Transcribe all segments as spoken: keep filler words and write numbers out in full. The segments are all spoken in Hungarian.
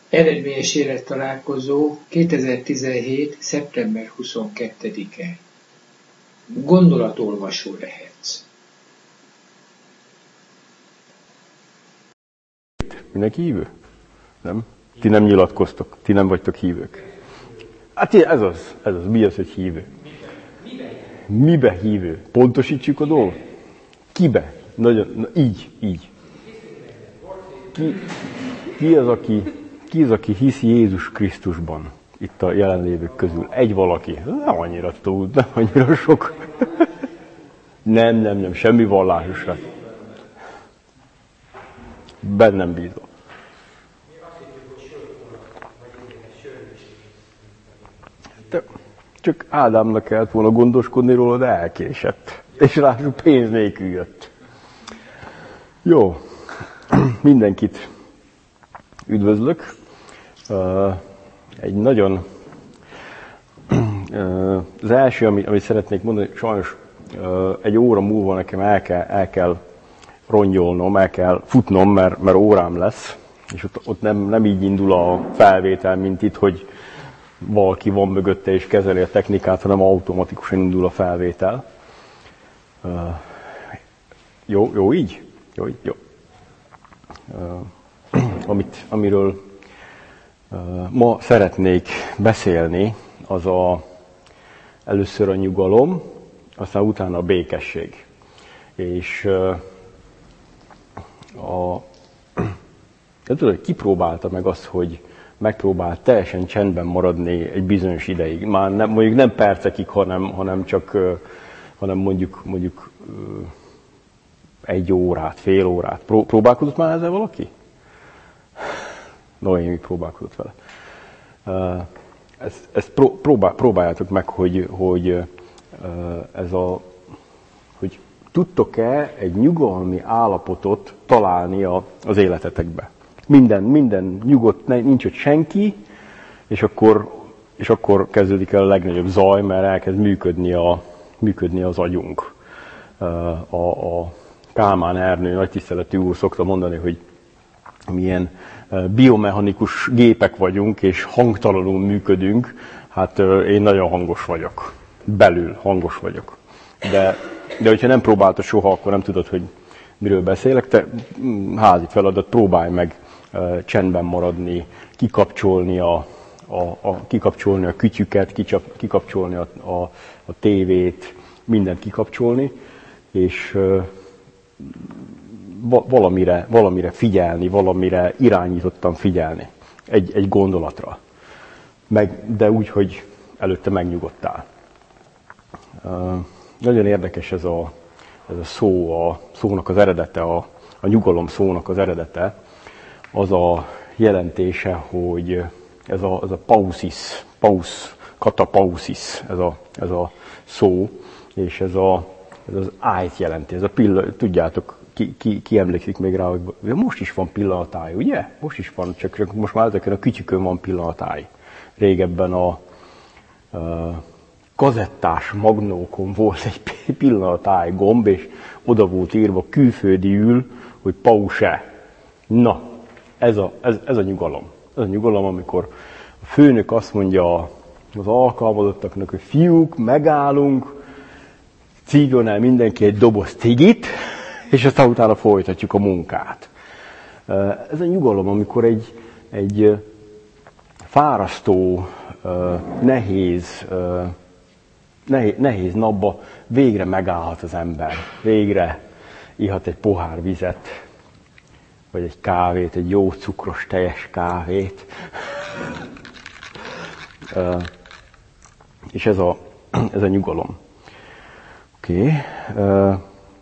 Eredményes élettalálkozó kétezer-tizenhét. szeptember huszonkettedike. Gondolatolvasó lehetsz. Mindenki hívő? Nem? Ti nem nyilatkoztok, ti nem vagytok hívők. Hát ez az, ez az. Mi az, hogy hívő? Mibe hívő? Pontosítsuk a dolgot? Kibe? Nagyon, na, így, így. Ki, ki, az, aki, ki az, aki hisz Jézus Krisztusban? Itt a jelenlévők közül. Egy valaki. Nem annyira túl, nem annyira sok. Nem, nem, nem, semmi vallásosra. Bennem bízol. De csak Ádámnak kellett volna gondoskodni róla, de elkésett. És ráadásul pénz nélkül jött. Jó. Mindenkit üdvözlök. Egy nagyon... Az első, amit szeretnék mondani, sajnos egy óra múlva nekem el kell, el kell rongyolnom, el kell futnom, mert, mert órám lesz. És ott, ott nem, nem így indul a felvétel, mint itt, hogy valaki van mögötte és kezeli a technikát, hanem automatikusan indul a felvétel. Uh, jó, jó így? Jó, így? Jó. Uh, amit, amiről uh, ma szeretnék beszélni, az a, először a nyugalom, aztán utána a békesség. És uh, a, de tudod, hogy kipróbálta meg azt, hogy megpróbál teljesen csendben maradni egy bizonyos ideig. Már nem, mondjuk nem percekig, hanem, hanem csak hanem mondjuk, mondjuk egy órát, fél órát. Pró- próbálkozott már ezzel valaki? Noémi próbálkozott vele. Ezt, ezt pró- próbál, próbáljátok meg, hogy, hogy ez a, hogy tudtok-e egy nyugalmi állapotot találni a, az életetekbe. Minden, minden nyugodt, nincs ott senki, és akkor, és akkor kezdődik el a legnagyobb zaj, mert elkezd működni, a, működni az agyunk. A, a Kálmán Ernő nagy tiszteletű úr szokta mondani, hogy milyen biomechanikus gépek vagyunk, és hangtalanul működünk. Hát én nagyon hangos vagyok. Belül hangos vagyok. De, de hogyha nem próbálta soha, akkor nem tudod, hogy miről beszélek. Te házi feladat, próbálj meg uh, csendben maradni, kikapcsolni a, a, a, kikapcsolni a kütyüket, kicsap, kikapcsolni a, a, a tévét, mindent kikapcsolni, és uh, valamire, valamire figyelni, valamire irányítottan figyelni, egy, egy gondolatra. Meg, de úgy, hogy előtte megnyugodtál. Uh, nagyon érdekes ez a, ez a szó, a szónak az eredete, a, a nyugalom szónak az eredete, az a jelentése, hogy ez a, ez a pausis, paus, katapausis, ez a, ez a szó, és ez, a, ez az ájt jelenti, ez a pillanat, tudjátok, ki, ki, ki emlékszik még rá, hogy most is van pillanatáj, ugye? Most is van, csak, csak most már ezeken a kütyükön van pillanatáj. Régebben a, a kazettás magnókon volt egy pillanatáj gomb, és oda volt írva külföldiül, hogy pause. Na, ez a, ez, ez a nyugalom. Ez a nyugalom, amikor a főnök azt mondja az alkalmazottaknak, hogy fiúk, megállunk, cígyon el mindenki egy doboz cigit, és aztán utána folytatjuk a munkát. Ez a nyugalom, amikor egy, egy fárasztó, nehéz, nehéz, nehéz napba végre megállhat az ember. Végre ihat egy pohár vizet, vagy egy kávét, egy jó cukros, teljes kávét. És ez a, ez a nyugalom. Oké. Okay.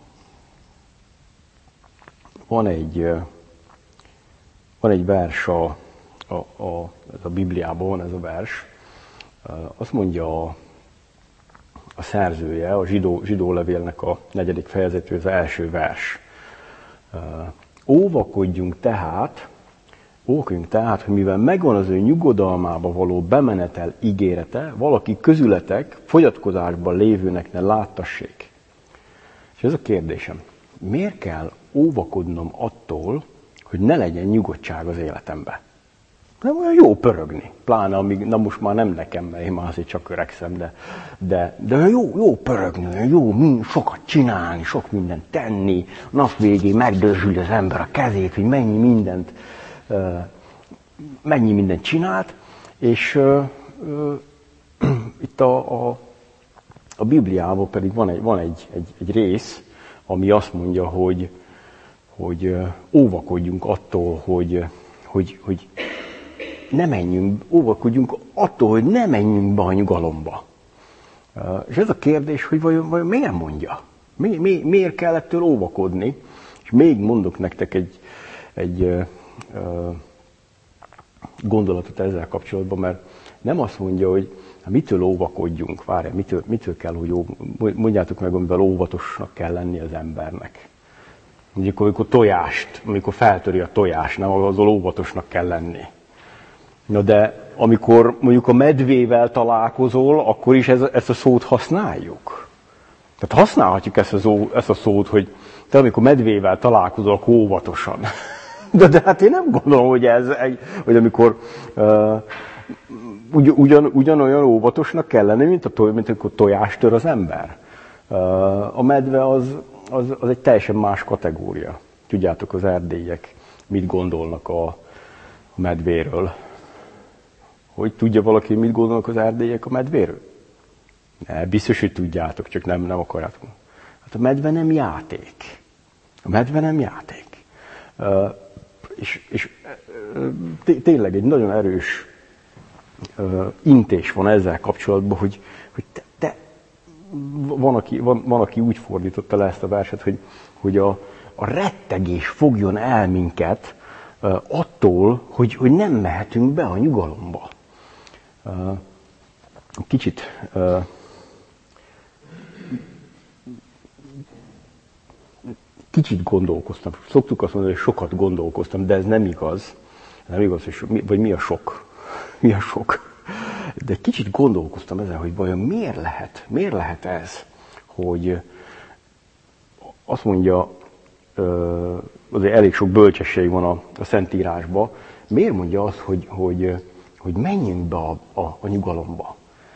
Van egy, van egy vers a, a, a, ez a Bibliában, van ez a vers. Azt mondja a, a szerzője, a zsidó, zsidó levélnek a negyedik fejezetű, az első vers. Óvakodjunk tehát, óvakodjunk tehát, hogy mivel megvan az ő nyugodalmába való bemenetel ígérete, valaki közületek fogyatkozásban lévőnek ne láttassék. És ez a kérdésem, miért kell óvakodnom attól, hogy ne legyen nyugodtság az életemben? Nem olyan jó pörögni. Pláne, amíg, na most már nem nekem, mert én már azért csak öregszem, de, de, de olyan jó, jó pörögni, olyan jó mind, sokat csinálni, sok mindent tenni. Nap végén megdörzsül az ember a kezét, hogy mennyi mindent, uh, mennyi mindent csinált. És uh, uh, itt a, a, a Bibliában pedig van egy, van egy, egy, egy rész, ami azt mondja, hogy, hogy uh, óvakodjunk attól, hogy, hogy, hogy ne menjünk, óvakodjunk attól, hogy ne menjünk be a nyugalomba. Uh, és ez a kérdés, hogy vajon, vajon miért mondja? Mi, mi, miért kell ettől óvakodni? És még mondok nektek egy, egy uh, uh, gondolatot ezzel kapcsolatban, mert nem azt mondja, hogy mitől óvakodjunk, várjál, mitől, mitől kell, hogy ó, mondjátok meg, amivel óvatosnak kell lenni az embernek. Mondjuk, amikor tojást, amikor feltöri a tojást, nem azzal óvatosnak kell lenni. Na de amikor mondjuk a medvével találkozol, akkor is ez, ezt a szót használjuk. Tehát használhatjuk ezt a, szó, ezt a szót, hogy te amikor medvével találkozol, akkor óvatosan. De, de hát én nem gondolom, hogy ez egy, hogy amikor uh, ugy, ugyan, ugyanolyan óvatosnak kell lenni, mint, a, mint amikor tojást tör az ember. Uh, a medve az, az, az egy teljesen más kategória. Tudjátok, az erdélyek mit gondolnak a, a medvéről. Hogy tudja valaki, mit gondolnak az erdélyek a medvéről? Ne, biztos, hogy tudjátok, csak nem, nem akarjátok. Hát a medve nem játék. A medve nem játék. Uh, és és uh, tényleg egy nagyon erős uh, intés van ezzel kapcsolatban, hogy, hogy te, te van, aki, van, van, aki úgy fordította le ezt a verset, hogy, hogy a, a rettegés fogjon el minket uh, attól, hogy, hogy nem mehetünk be a nyugalomba. Uh, kicsit uh, kicsit gondolkoztam. Szoktuk azt mondani, hogy sokat gondolkoztam, de ez nem igaz. Nem igaz, hogy so, vagy mi a sok? Mi a sok? De kicsit gondolkoztam ezen, hogy vajon miért lehet, miért lehet ez, hogy azt mondja, azért elég sok bölcsesség van a, a Szentírásban, miért mondja azt, hogy, hogy, hogy menjünk be a, a, a nyugalomba?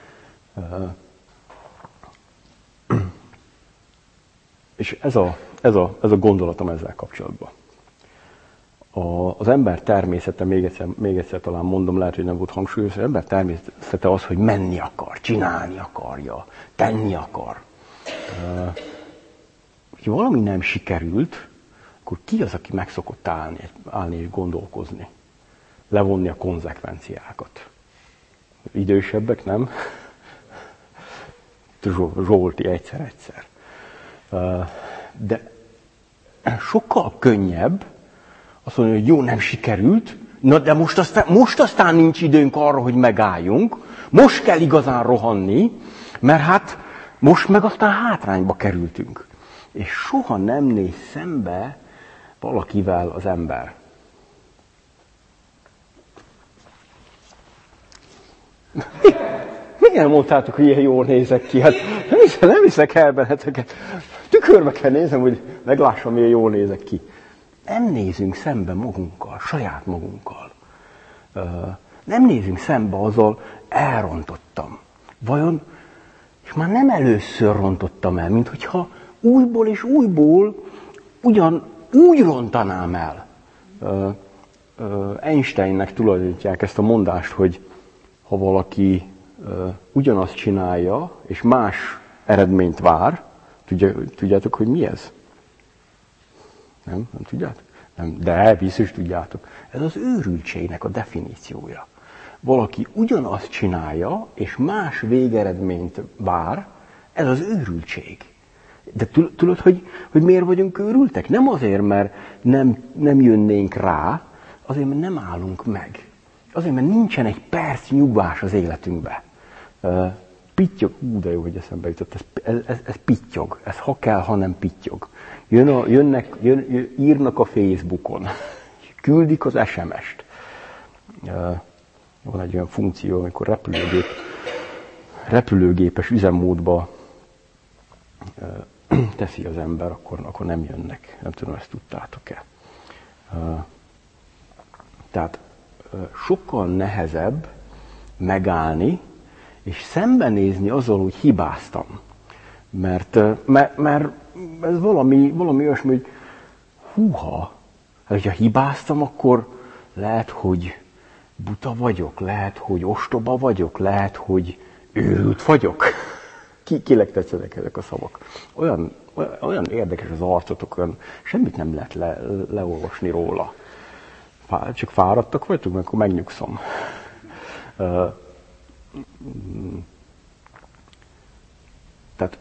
És ez a, ez, a, ez a gondolatom ezzel kapcsolatban. A, az ember természete, még egyszer, még egyszer talán mondom, lehet, hogy nem volt hangsúlyos, az ember természete az, hogy menni akar, csinálni akarja, tenni akar. Uh, ha valami nem sikerült, akkor ki az, aki meg szokott állni, állni és gondolkozni? Levonni a konzekvenciákat. Idősebbek, nem? Zsolti egyszer-egyszer. Uh, de sokkal könnyebb azt mondani, hogy jó, nem sikerült, na de most aztán, most aztán nincs időnk arra, hogy megálljunk, most kell igazán rohanni, mert hát most meg aztán hátrányba kerültünk. És soha nem néz szembe valakivel az ember. Miért mondtátok, hogy ilyen jól nézek ki? Hát nem hiszek, nem hiszek el benneteket. Tükörbe kell néznem, hogy meglássam, milyen jól nézek ki. Nem nézünk szembe magunkkal, saját magunkkal. Nem nézünk szembe azzal, elrontottam. Vajon, és már nem először rontottam el, mint hogyha újból és újból ugyan úgy rontanám el. Einsteinnek tulajdonítják ezt a mondást, hogy ha valaki ugyanazt csinálja, és más eredményt vár, tudjátok, hogy mi ez? Nem? Nem tudjátok? Nem, de biztos tudjátok. Ez az őrültségnek a definíciója. Valaki ugyanazt csinálja, és más végeredményt vár, ez az őrültség. De tudod, hogy, hogy miért vagyunk őrültek? Nem azért, mert nem, nem jönnénk rá, azért, mert nem állunk meg. Azért, mert nincsen egy perc nyugvás az életünkbe. Uh, pittyog, ú, de jó, hogy eszembe jutott, ez, ez, ez, ez pittyog, ez ha kell, ha nem pittyog. Jön a, jönnek, jön, jön, írnak a Facebookon, küldik az es em est. Uh, van egy olyan funkció, amikor repülőgép, repülőgépes üzemmódba uh, teszi az ember, akkor, akkor nem jönnek. Nem tudom, ezt tudtátok-e. Uh, tehát sokkal nehezebb megállni, és szembenézni azzal, hogy hibáztam. Mert, mert, mert ez valami, valami olyasmi, hogy húha, hát, hogyha hibáztam, akkor lehet, hogy buta vagyok, lehet, hogy ostoba vagyok, lehet, hogy őrült vagyok. Ki, kinek tetszenek ezek a szavak? Olyan, olyan érdekes az arcotok, olyan semmit nem lehet le, leolvasni róla. Csak fáradtak vagytok, mert akkor megnyugszom. Tehát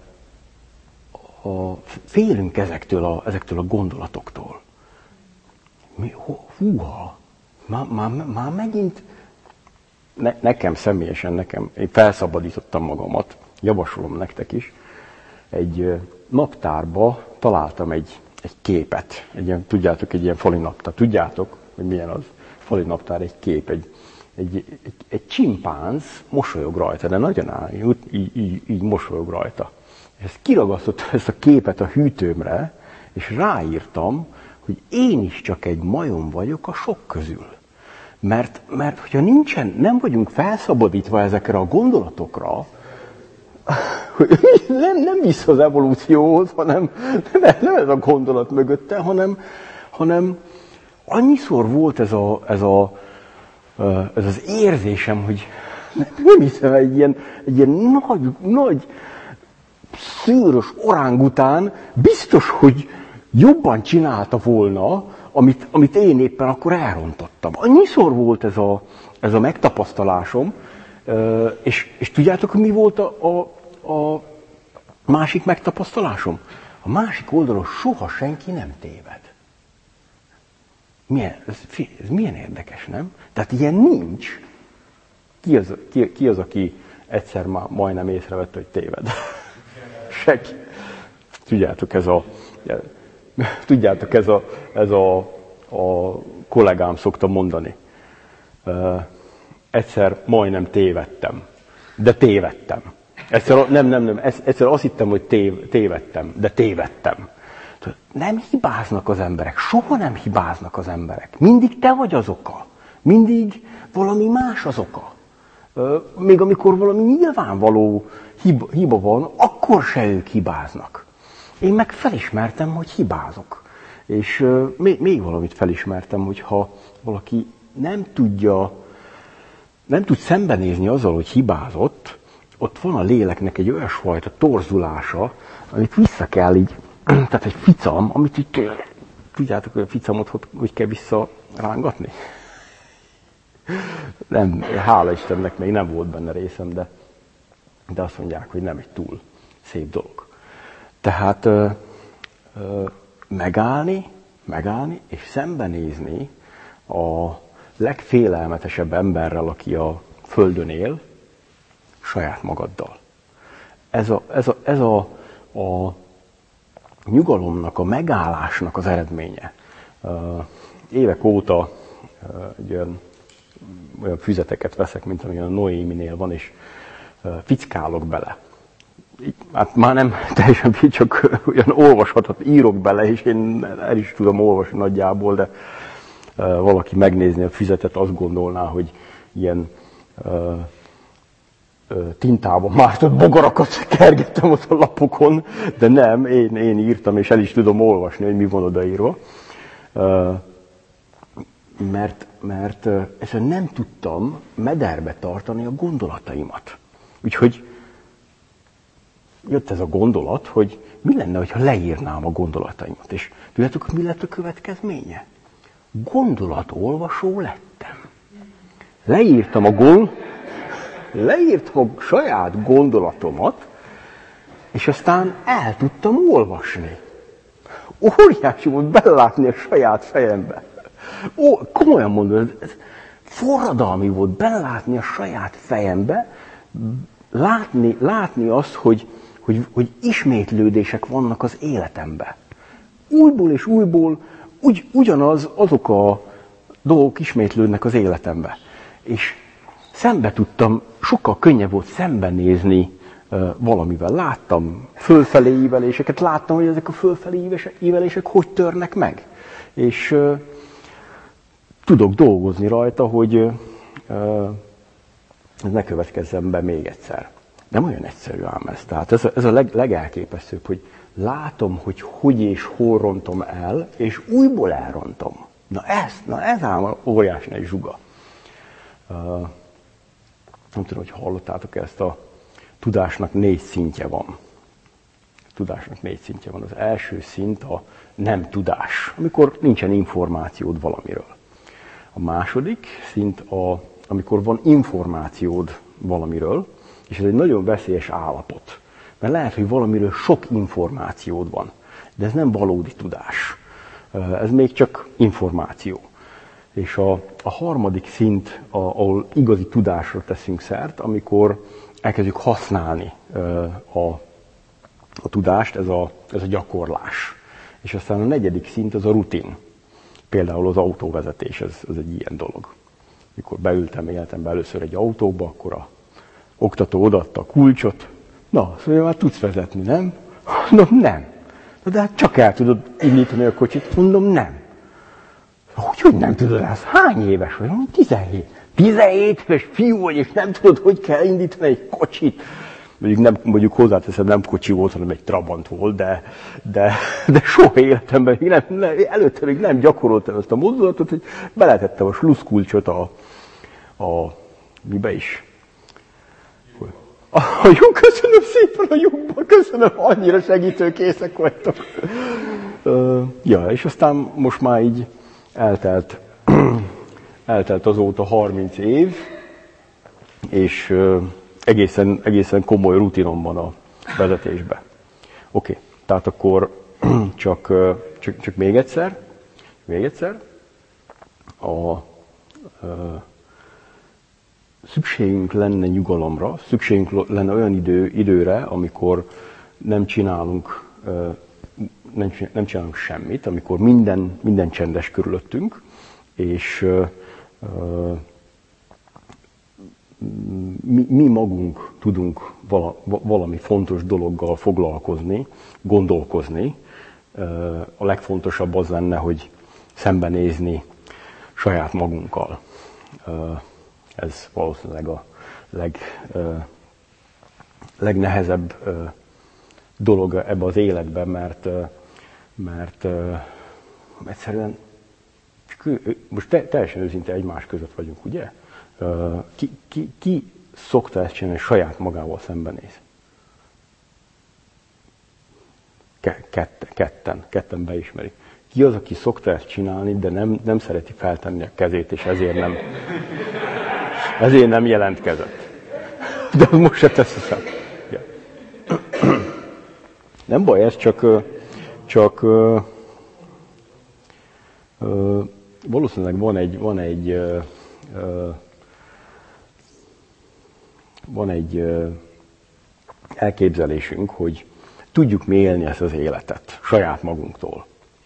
a, félünk ezektől a, ezektől a gondolatoktól. Mi, húha, már, már, már megint, ne, nekem személyesen, nekem, én felszabadítottam magamat, javasolom nektek is, egy naptárba találtam egy, egy képet, egy ilyen, tudjátok, egy ilyen fali naptár, tudjátok, hogy milyen az fali naptár, egy kép, egy, egy, egy, egy csimpánz mosolyog rajta, de nagyon áll, így, így, így mosolyog rajta. És ezt kiragasztottam ezt a képet a hűtőmre, és ráírtam, hogy én is csak egy majom vagyok a sok közül. Mert, mert hogyha nincsen, nem vagyunk felszabadítva ezekre a gondolatokra, hogy nem, nem vissza az evolúcióhoz, hanem nem, nem ez a gondolat mögötte, hanem, hanem annyiszor volt ez, a, ez, a, ez az érzésem, hogy nem hiszem, egy ilyen, egy ilyen nagy, nagy szőrös orángután biztos, hogy jobban csinálta volna, amit, amit én éppen akkor elrontottam. Annyiszor volt ez a, ez a megtapasztalásom, és, és tudjátok, mi volt a, a, a másik megtapasztalásom? A másik oldalon soha senki nem téved. Milyen, ez, ez milyen érdekes, nem? Tehát ilyen nincs. Ki az, ki, ki az aki egyszer már majdnem észrevette, hogy téved? Senki. Tudjátok, ez a... Tudjátok, ez a, ez a, a kollégám szokta mondani. Uh, egyszer majdnem tévedtem, de tévedtem. Egyszer, nem, nem, nem, egyszer azt hittem, hogy tév, tévedtem, de tévedtem. Nem hibáznak az emberek, soha nem hibáznak az emberek. Mindig te vagy az oka, mindig valami más az oka. Uh, még amikor valami nyilvánvaló hiba, hiba van, akkor se ők hibáznak. Én meg felismertem, hogy hibázok. És uh, még, még valamit felismertem, hogy ha valaki nem tudja, nem tud szembenézni azzal, hogy hibázott, ott van a léleknek egy olyasfajta torzulása, amit vissza kell így, tehát egy ficam, amit így, tudjátok, hogy a ficamot hogy, hogy kell visszarángatni? Nem, hála Istennek még nem volt benne részem, de, de azt mondják, hogy nem egy túl szép dolog. Tehát ö, ö, megállni, megállni és szembenézni a legfélelmetesebb emberrel, aki a Földön él, saját magaddal. Ez a, ez a, ez a, a nyugalomnak, a megállásnak az eredménye. Évek óta egy olyan, olyan füzeteket veszek, mint amilyen a Noéminél van, és fickálok bele. Hát már nem teljesen, csak olyan olvashatat írok bele, és én el is tudom olvasni nagyjából, de valaki megnézni a füzetet, azt gondolná, hogy ilyen uh, uh, tintában mártott bogarakat kergettem ott a lapokon, de nem, én, én írtam, és el is tudom olvasni, hogy mi van odaírva. Uh, mert mert uh, ezt nem tudtam mederbe tartani a gondolataimat. Úgyhogy jött ez a gondolat, hogy mi lenne, ha leírnám a gondolataimat. És tudjátok, mi lett a következménye? Gondolatolvasó lettem. Leírtam a, gond... Leírtam a saját gondolatomat, és aztán el tudtam olvasni. Óriási volt belelátni a saját fejembe. Ó, komolyan mondom, ez forradalmi volt belelátni a saját fejembe, látni, látni azt, hogy, hogy, hogy ismétlődések vannak az életemben. Újból és újból Ugy, ugyanaz, azok a dolgok ismétlődnek az életembe. És szembe tudtam, sokkal könnyebb volt szembenézni uh, valamivel. Láttam fölfelé íveléseket, láttam, hogy ezek a fölfelé ívelések hogy törnek meg. És uh, tudok dolgozni rajta, hogy ez ne következzen be még egyszer. Nem olyan egyszerű ám ez. Tehát ez a, ez a leg, legelképesztőbb, hogy látom, hogy hogy és hol rontom el, és újból elrontom. Na ez, na ez ám óriási nagy zsuga. Uh, nem tudom, hogy hallottátok ezt, a tudásnak négy szintje van. A tudásnak négy szintje van. Az első szint a nem tudás, amikor nincsen információd valamiről. A második szint, a, amikor van információd valamiről, és ez egy nagyon veszélyes állapot. Mert lehet, hogy valamiről sok információd van, de ez nem valódi tudás. Ez még csak információ. És a, a harmadik szint, a, ahol igazi tudásra teszünk szert, amikor elkezdjük használni a, a tudást, ez a, ez a gyakorlás. És aztán a negyedik szint az a rutin. Például az autóvezetés, ez, ez egy ilyen dolog. Mikor beültem életemben először egy autóba, akkor a oktató odaadta a kulcsot. Na, szóval már tudsz vezetni, nem? Mondom, nem. De hát csak el tudod indítani a kocsit. Mondom, nem. Hogy, hogy nem tudod ezt? Hány éves vagy? Mondom, tizenhét. tizenhét éves fiú vagy, és nem tudod, hogy kell indítani egy kocsit. Mondjuk, nem, mondjuk hozzáteszem, nem kocsi volt, hanem egy Trabant volt, de, de, de soha életemben még nem, nem, előtte még nem gyakoroltam ezt a mozdulatot, hogy beletettem a sluszkulcsot a, a mibe is. A jó, köszönöm szépen a lyukba, köszönöm, annyira segítőkészek vagytok. Uh, ja, és aztán most már így eltelt, eltelt azóta harminc év, és uh, egészen, egészen komoly rutinom van a vezetésben. Oké, okay, tehát akkor csak, uh, csak, csak még egyszer, még egyszer. A, uh, Szükségünk lenne nyugalomra, szükségünk lenne olyan idő, időre, amikor nem csinálunk, nem, nem csinálunk semmit, amikor minden, minden csendes körülöttünk, és mi, mi magunk tudunk vala, valami fontos dologgal foglalkozni, gondolkozni. A legfontosabb az lenne, hogy szembenézni saját magunkkal. Ez valószínűleg a leg, uh, legnehezebb uh, dolog ebbe az életben, mert, uh, mert uh, egyszerűen most te, teljesen őszinte egymás között vagyunk, ugye? Uh, ki, ki, ki szokta ezt csinálni, saját magával szembenéz? Ke, kette, ketten, ketten beismerik. Ki az, aki szokta ezt csinálni, de nem, nem szereti feltenni a kezét, és ezért nem... Ezért nem jelentkezett. De most se teszem. Ja. Nem baj, ez csak, csak uh, uh, valószínűleg van egy, van egy, uh, van egy uh, elképzelésünk, hogy tudjuk mi élni ezt az életet saját magunktól.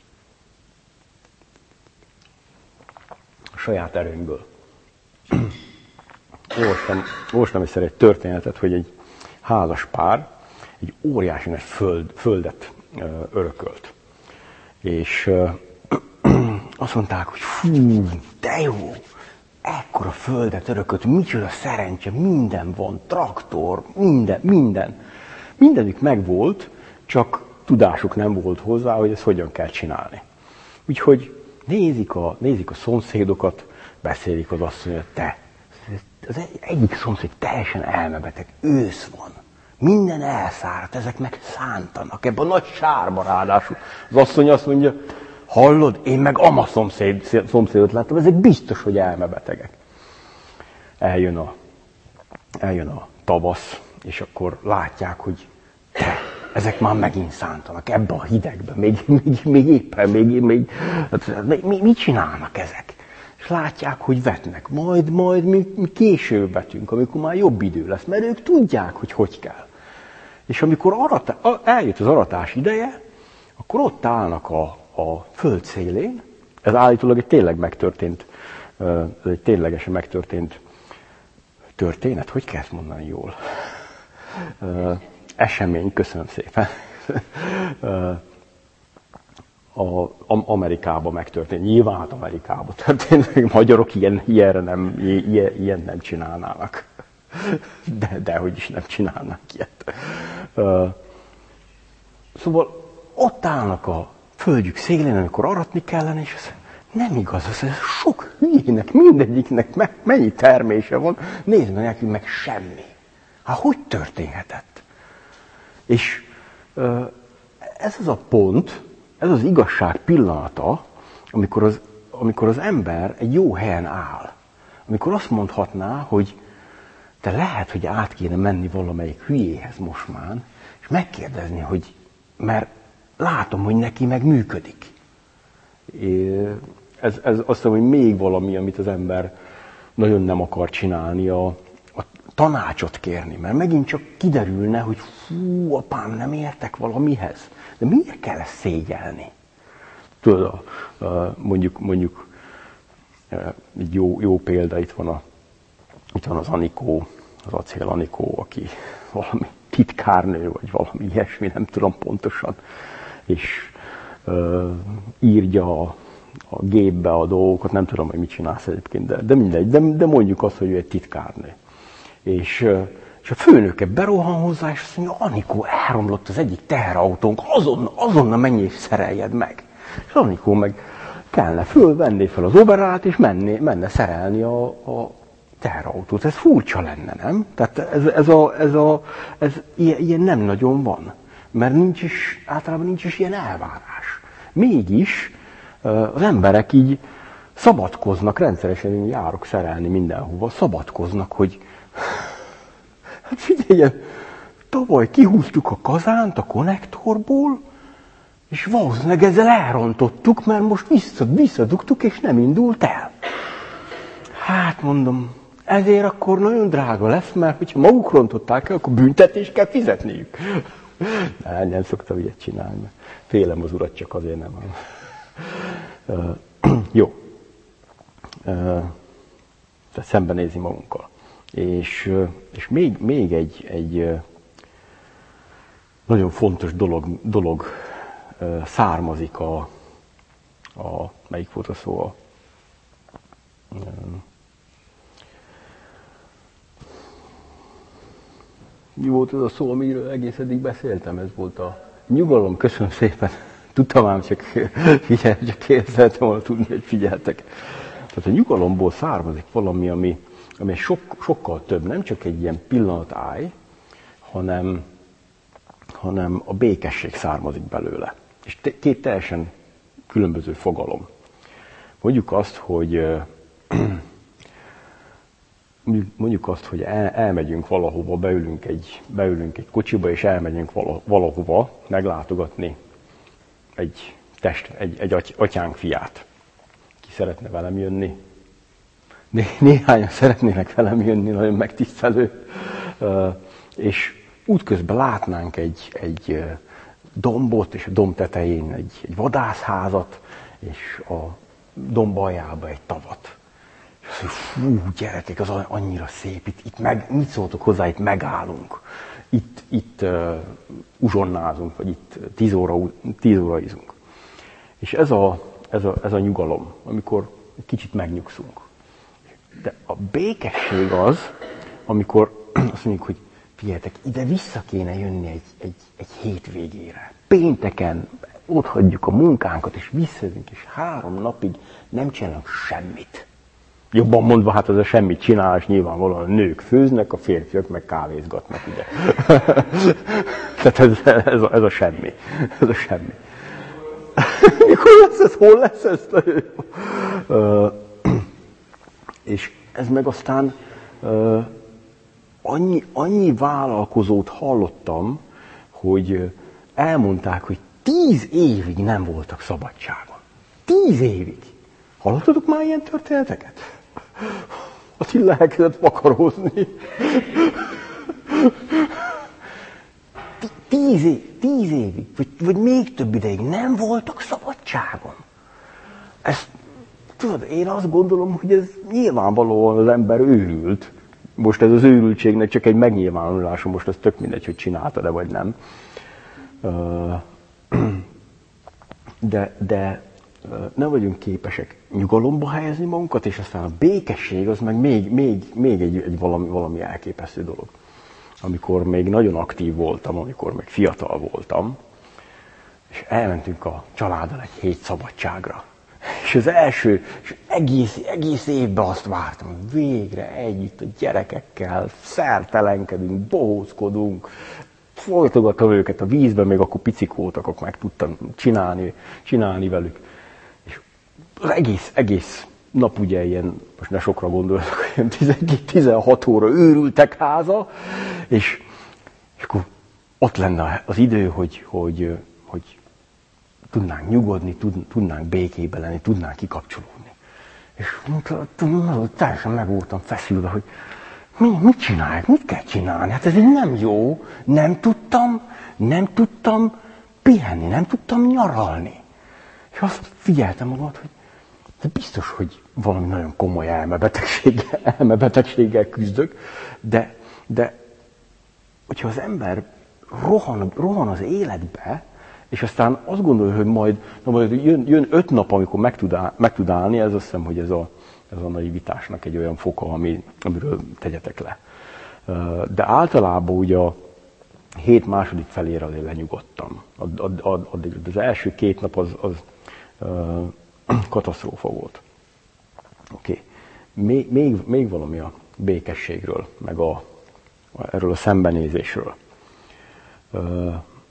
A saját erőnkből. Olvastam, olvastam egyszer egy történetet, hogy egy házas pár egy óriási nagy föld, földet ö, örökölt. És ö, azt mondták, hogy fú, de jó, ekkora földet örökölt, micsoda szerencse, minden van, traktor, minden, minden. Mindenük megvolt, csak tudásuk nem volt hozzá, hogy ezt hogyan kell csinálni. Úgyhogy nézik a, nézik a szomszédokat, beszélik az asszonyot, te, az egyik szomszéd teljesen elmebeteg, ősz van, minden elszáradt, ezek meg szántanak, ebben a nagy sárba ráadásul. Az asszony azt mondja, hallod, én meg ama szomszéd, szomszédot láttam, ezek biztos, hogy elmebetegek. Eljön a, eljön a tavasz, és akkor látják, hogy te, ezek már megint szántanak ebben a hidegben, még, még, még éppen, még, még, még, mit csinálnak ezek? És látják, hogy vetnek, majd, majd mi, mi később vetünk, amikor már jobb idő lesz, mert ők tudják, hogy hogy kell. És amikor aratá, eljött az aratás ideje, akkor ott állnak a, a föld szélén, ez állítólag egy tényleg megtörtént, ez egy ténylegesen megtörtént történet, hogy kell ezt mondani jól? Esemény, köszönöm szépen. a Amerikában megtörtént. Nyilván hát Amerikában történt, magyarok ilyen, ilyenre nem, ilyen, ilyen nem csinálnának. De, dehogy is nem csinálnak ilyet. Szóval ott állnak a földjük szélén, amikor aratni kellene, és ez nem igaz, ez sok hülyének, mindegyiknek me, mennyi termése van, nézd meg nekünk meg semmi. Hát hogy történhetett? És ez az a pont, ez az igazság pillanata, amikor az, amikor az ember egy jó helyen áll. Amikor azt mondhatná, hogy te lehet, hogy át kéne menni valamelyik hülyéhez most már, és megkérdezni, hogy, mert látom, hogy neki meg működik. Ez, ez azt hiszem, hogy még valami, amit az ember nagyon nem akar csinálni, a, a tanácsot kérni. Mert megint csak kiderülne, hogy fú, apám, nem értek valamihez. De miért kell ezt szégyelni? Tudod, a, a, mondjuk, mondjuk egy jó, jó példa, itt van, a, itt van az Anikó, az Acél Anikó, aki valami titkárnő, vagy valami ilyesmi, nem tudom pontosan, és uh, írja a, a gépbe a dolgokat, nem tudom, hogy mit csinálsz egyébként, de, de mindegy, de, de mondjuk azt, hogy ő egy titkárnő. És, uh, és a főnöke berohan hozzá, és azt mondja, Anikó, elromlott az egyik teherautónk, azonnal, azonnal menj és szereljed meg. És Anikó meg kellene föl, venné fel az overát, és menné, menne szerelni a, a teherautót. Ez furcsa lenne, nem? Tehát ez, ez, a, ez, a, ez ilyen, ilyen nem nagyon van. Mert nincs is, általában nincs is ilyen elvárás. Mégis az emberek így szabadkoznak, rendszeresen én járok szerelni mindenhova, szabadkoznak, hogy hát figyelj, tavaly kihúztuk a kazánt a konnektorból, és valószínűleg ezzel elrontottuk, mert most vissza, visszadugtuk, és nem indult el. Hát mondom, ezért akkor nagyon drága lesz, mert hogyha maguk rontották el, akkor büntetést kell fizetniük. Nem, nem szoktam ilyet csinálni, mert félem az urat, csak azért nem. Uh, jó. Uh, tehát szembenézni magunkkal. És, uh, és még, még egy, egy uh, nagyon fontos dolog, dolog uh, származik a, a, melyik volt a szó, a, uh, mi volt az a szó, amiről egész eddig beszéltem? Ez volt a nyugalom. Köszönöm szépen. Tudtam ám, csak figyelj, csak kérdeztem volna tudni, hogy figyeltek. Tehát a nyugalomból származik valami, ami, ami sok, sokkal több. Nem csak egy ilyen pillanatáj, hanem, hanem a békesség származik belőle. És te, két teljesen különböző fogalom. Mondjuk azt, hogy Mondjuk azt, hogy el, elmegyünk valahova, beülünk egy, beülünk egy kocsiba, és elmegyünk valahova meglátogatni egy, test, egy, egy atyánk fiát. Ki szeretne velem jönni? Né, néhányan szeretnének velem jönni, nagyon megtisztelő. És útközben látnánk egy, egy dombot, és a domb tetején egy, egy vadászházat, és a domb aljába egy tavat. Fú, gyerekek, az annyira szép, itt, itt meg, mit szóltok hozzá, itt megállunk, itt, itt uh, uzsonnázunk, vagy itt tíz óra, tíz óra izunk. És ez a, ez, a, ez a nyugalom, amikor kicsit megnyugszunk. De a békesség az, amikor azt mondjuk, hogy figyeljetek, ide vissza kéne jönni egy, egy, egy hétvégére. Pénteken ott hagyjuk a munkánkat, és visszajövünk, és három napig nem csinálunk semmit. Jobban mondva, hát ez a semmit csinálás, nyilvánvalóan a nők főznek, a férfiak meg kávézgatnak, ugye. Tehát ez, ez, a, ez a semmi. Ez a semmi. Mikor lesz ez? Hol lesz ez? Uh, és ez meg aztán uh, annyi, annyi vállalkozót hallottam, hogy elmondták, hogy tíz évig nem voltak szabadságon. Tíz évig. Hallottatok már ilyen történeteket? Attila elkezdett vakarózni. Tíz, év, tíz évig, vagy, vagy még több ideig nem voltak szabadságon. Ezt, tudod, én azt gondolom, hogy ez nyilvánvalóan az ember őrült. Most ez az őrültségnek csak egy megnyilvánulása, most ez tök mindegy, hogy csinálta-e vagy nem. de, de nem vagyunk képesek nyugalomba helyezni magunkat, és aztán a békesség az meg még, még, még egy, egy valami, valami elképesztő dolog. Amikor még nagyon aktív voltam, amikor még fiatal voltam, és elmentünk a családdal egy hét szabadságra. És az első, és egész, egész évben azt vártam, hogy végre együtt a gyerekekkel szertelenkedünk, bohózkodunk, folytogatom őket a vízben, még akkor picik voltak, akkor meg tudtam csinálni, csinálni velük. És az egész, egész nap ugye ilyen, most ne sokra gondolok, olyan tizenhat óra őrültek háza, és, és akkor ott lenne az idő, hogy, hogy, hogy tudnánk nyugodni, tudnánk békébe lenni, tudnánk kikapcsolódni. És teljesen meg voltam feszülve, hogy mi, mit csinálják, mit kell csinálni? Hát ez így nem jó, nem tudtam, nem tudtam pihenni, nem tudtam nyaralni. És azt figyeltem magamat, hogy de biztos, hogy valami nagyon komoly elmebetegséggel, elmebetegséggel küzdök, de, de hogyha az ember rohan, rohan az életbe, és aztán azt gondolja, hogy majd, na majd jön, jön öt nap, amikor meg tud, áll, meg tud állni, ez azt hiszem, hogy ez a, ez a naivitásnak egy olyan foka, ami, amiről tegyetek le. De általában ugye a hét második felére azért lenyugodtam. Addig az első két nap az, az uh, katasztrófa volt. Oké. Okay. Még, még, még valami a békességről, meg a, erről a szembenézésről. Uh,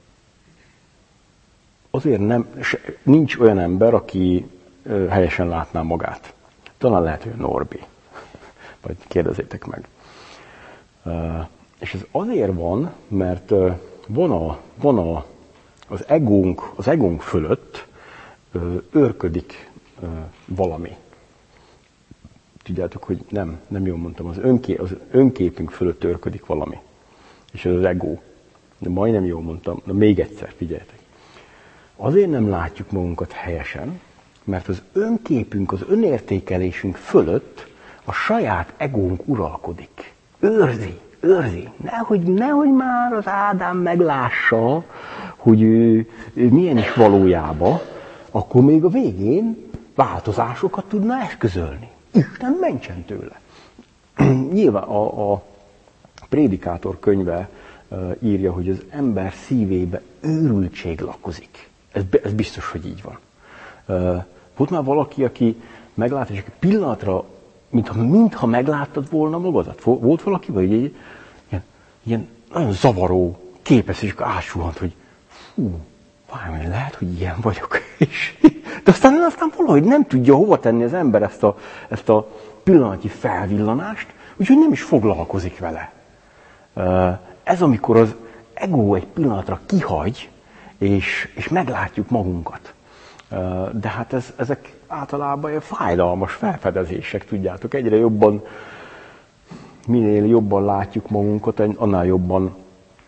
azért nem, nincs olyan ember, aki uh, helyesen látná magát. Talán lehet, hogy Norbi. Vagy kérdezzétek meg. Uh, és ez azért van, mert uh, van, a, van a, az egónk, az egónk fölött uh, őrködik uh, valami. Tudjátok, hogy nem, nem jól mondtam, az, önké, az önképünk fölött őrködik valami. És ez az ego. De majdnem jól mondtam, de még egyszer figyeljetek. Azért nem látjuk magunkat helyesen, mert az önképünk, az önértékelésünk fölött a saját egónk uralkodik. Őrzi, őrzi. Nehogy, nehogy már az Ádám meglássa, hogy ő, ő milyen is valójában, akkor még a végén változásokat tudna eszközölni. Isten mentsen tőle. Nyilván a, a Prédikátor könyve uh, írja, hogy az ember szívébe őrültség lakozik. Ez, ez biztos, hogy így van. Uh, volt már valaki, aki meglát, és egy pillanatra, mintha, mintha megláttad volna magadat? Volt valaki, vagy egy ilyen, ilyen nagyon zavaró képes, és átsuhant, hogy fú, valami lehet, hogy ilyen vagyok. És, de aztán, aztán valahogy nem tudja hova tenni az ember ezt a, ezt a pillanatnyi felvillanást, úgyhogy nem is foglalkozik vele. Ez amikor az ego egy pillanatra kihagy, és, és meglátjuk magunkat. De hát ez, ezek általában ilyen fájdalmas felfedezések, tudjátok. Egyre jobban, minél jobban látjuk magunkat, annál jobban,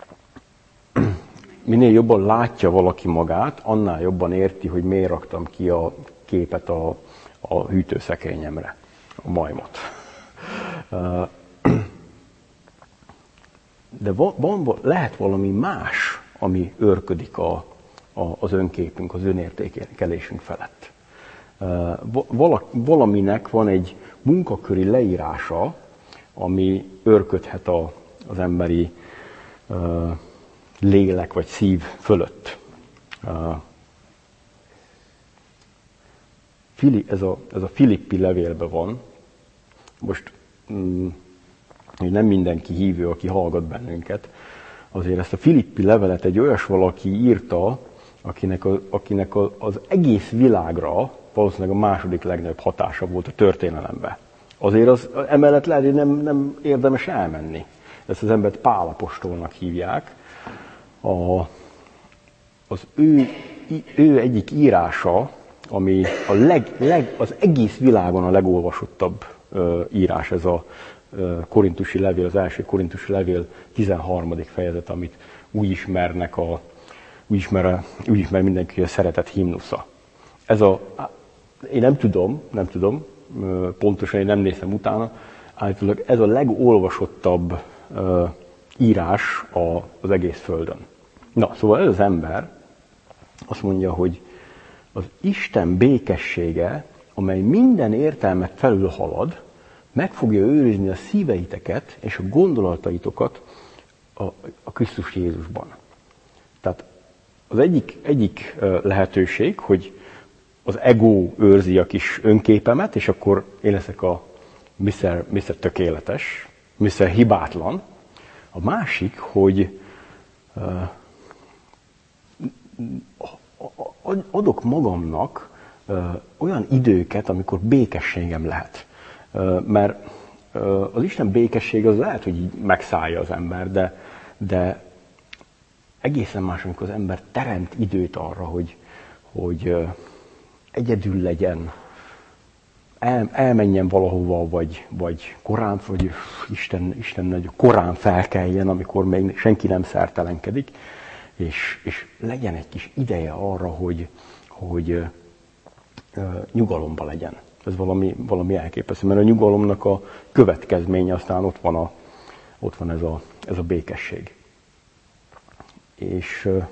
minél jobban látja valaki magát, annál jobban érti, hogy miért raktam ki a képet a, a hűtőszekrényemre, a majmot. De van, van, lehet valami más, ami őrködik a, a, az önképünk, az önértékelésünk felett. Vala, valaminek van egy munkaköri leírása, ami őrködhet a, az emberi uh, lélek vagy szív fölött. Uh, Fili, ez, a, ez a Filippi levélben van. Most um, nem mindenki hívő, aki hallgat bennünket. Azért ezt a Filippi levelet egy olyas valaki írta, akinek, a, akinek a, az egész világra valószínűleg a második legnagyobb hatása volt a történelemben. Azért az emellett lehet, hogy nem, nem érdemes elmenni. Ezt az embert Pál apostolnak hívják. A, az ő, ő egyik írása, ami a leg, leg, az egész világon a legolvasottabb uh, írás, ez a uh, korintusi levél, az első korintusi levél tizenharmadik fejezet, amit úgy ismernek, a, úgy, ismer, úgy ismer mindenki, a szeretet himnusza. Ez a, én nem tudom, nem tudom, pontosan én nem néztem utána, állítólag ez a legolvasottabb uh, írás a, az egész Földön. Na, szóval ez az ember azt mondja, hogy az Isten békessége, amely minden értelmet felülhalad, meg fogja őrizni a szíveiteket és a gondolataitokat a, a Krisztus Jézusban. Tehát az egyik, egyik lehetőség, hogy az ego őrzi a kis önképemet, és akkor én leszek a miszter, miszter tökéletes, miszter hibátlan. A másik, hogy uh, adok magamnak uh, olyan időket, amikor békességem lehet. Uh, mert uh, az Isten békesség az lehet, hogy így megszállja az ember, de, de egészen más, amikor az ember teremt időt arra, hogy, hogy uh, egyedül legyen, el, elmenjen valahova, vagy, vagy korán, vagy Isten, Isten korán felkeljen, amikor még senki nem szertelenkedik, és, és legyen egy kis ideje arra, hogy, hogy uh, uh, nyugalomba legyen. Ez valami, valami elképesztő, mert a nyugalomnak a következménye aztán ott van, a, ott van ez, a, ez a békesség. És uh,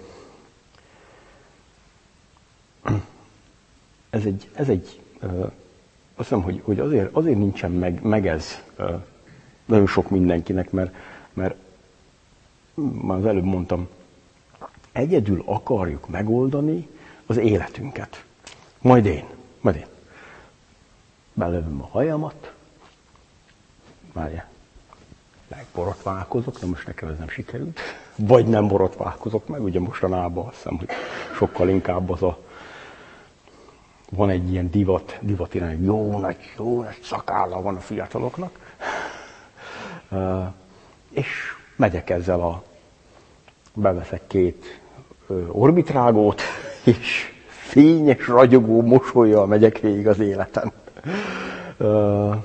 ez egy, ez egy uh, azt hiszem, hogy, hogy azért, azért nincsen meg, meg ez uh, nagyon sok mindenkinek, mert, mert már az előbb mondtam, egyedül akarjuk megoldani az életünket. Majd én, majd én. Belövöm a hajamat, várjál, megborotválkozok, de most nekem ez nem sikerült. Vagy nem borotválkozok meg, ugye mostanában azt hiszem, hogy sokkal inkább az a van egy ilyen divat, divat irány, jó nagy, jó nagy szakálla van a fiataloknak. Uh, és megyek ezzel a, beveszek két uh, orbitrágót, és fényes, ragyogó mosollyal megyek végig az életen. Uh,